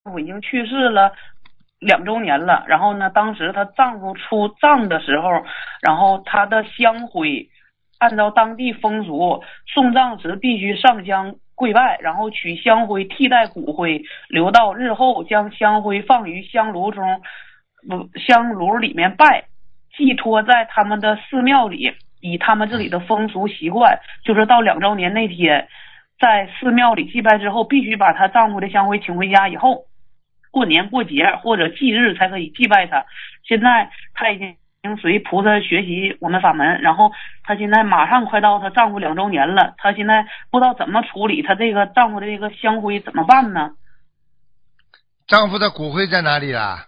夫已经去世了2周年了，然后呢，当时她丈夫出葬的时候，然后她的香灰按照当地风俗，送葬时必须上香跪拜，然后取香灰替代骨灰，留到日后将香灰放于香炉中，香炉里面拜，寄托在他们的寺庙里。以他们这里的风俗习惯，就是到2周年那天，在寺庙里祭拜之后，必须把她丈夫的香灰请回家，以后过年过节或者忌日才可以祭拜他。现在她已经随菩萨学习我们法门，然后她现在马上快到她丈夫2周年了，她现在不知道怎么处理她这个丈夫的这个香灰怎么办呢？ 丈夫的骨灰在哪里啦？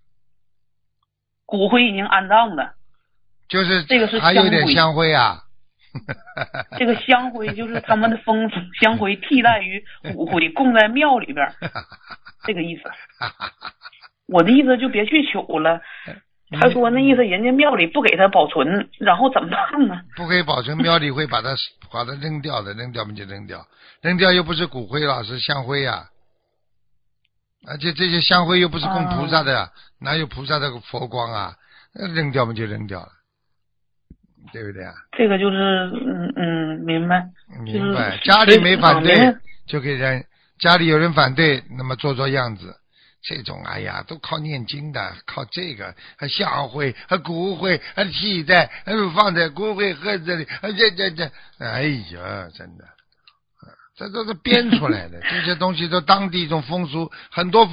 骨灰已经安葬了， 就是这个是还有点香灰。 香灰啊。 这个香灰就是他们的风俗，香灰替代于骨灰，供在庙里边，这个意思。我的意思就别去取了。他说那意思人家庙里不给他保存，然后怎么办呢？ 不可以保存，庙里会把它扔掉的，扔掉嘛就扔掉，扔掉又不是骨灰了，是香灰呀、而且这些香灰又不是供菩萨的，哪有菩萨的佛光啊？扔掉嘛就扔掉了，对不对啊？ 这个就是明白。 明白， 就是家里没反对明白就可以扔，家里有人反对，那么做样子。这种哎呀，都靠念经的，靠这个还香灰、还骨灰、还替代，还放在骨灰盒子里，这，哎呀，真的，这都是编出来的，这些东西都当地一种风俗，很多。